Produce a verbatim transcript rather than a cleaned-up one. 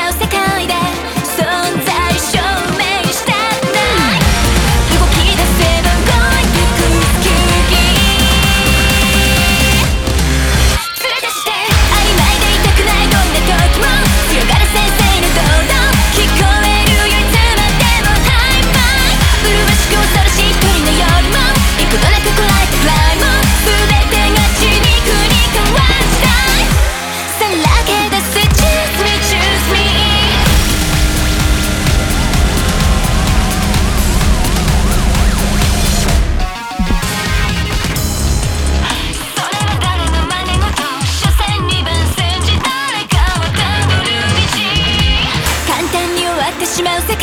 う世界で存在証明したくない動き出せば動いてく急ぎ連れ出して曖昧でいたくないどんな時も強がる先生の堂々聞こえるよいつまでもハイファイ麗しく恐ろしい一人の夜も幾度なくこらえたフライも全てが血肉に変わったさらけ出す Choose me, choose me それは誰の真似事所詮二番煎じ誰かをたどる道簡単に終わってしまう世